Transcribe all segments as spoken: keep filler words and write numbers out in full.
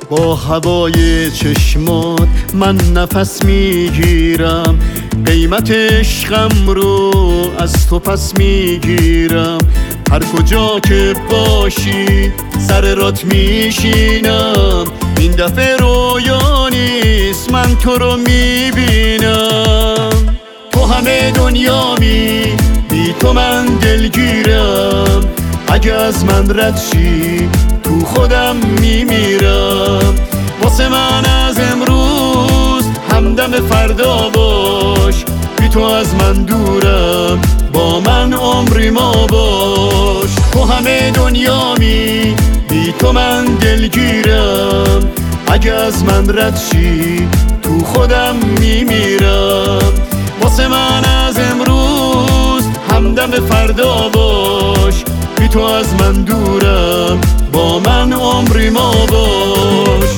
با هوای چشمات من نفس میگیرم، قیمت عشقم رو از تو پس میگیرم. هر کجا که باشی سر رات میشینم، این دفعه رویا نیست من تو رو میبینم. تو همه دنیامی، بی تو من دلگیرم، اگه از من رد شی تو خودم میمیرم. واسه من از امروز همدم فردا باش، بی تو از من دورم با من عمری ما باش. تو همه دنیامی، بی تو من دلگیرم، اگه از من رد شی تو خودم میمیرم. واسه من از امروز همدم فردا باش، بی تو از من دورم با من عمری ما باش.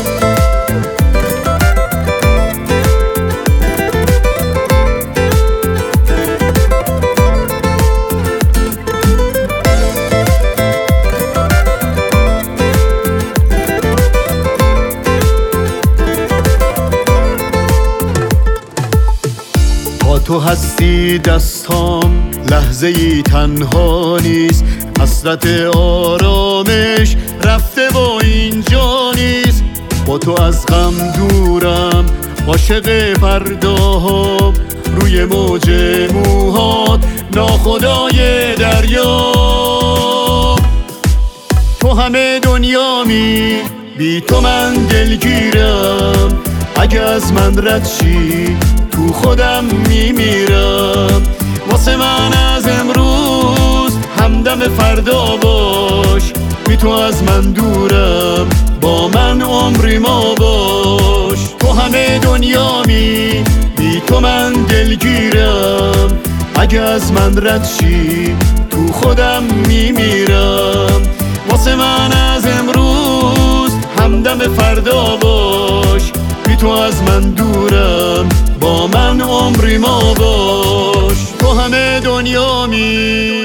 با تو هستی دستام لحظه ای تنها نیست، حسرت آرامش رفته و اینجا نیست. با تو از غم دورم، عاشق فرداها، روی موج موهات ناخدای دریا. تو همه دنیامی، بی تو من دلگیرم، اگه از من رد شی تو خودم میمیرم. واسه من از امروز همدم فردا باش، بی تو از من دورم با من عمری ما باش. تو همه دنیامی، بی تو من دلگیرم، اگه از من رد شی تو خودم میمیرم. واسه من از امروز همدم فردا باش، بی تو از من دورم با من عمری ما باش. تو همه دنیامی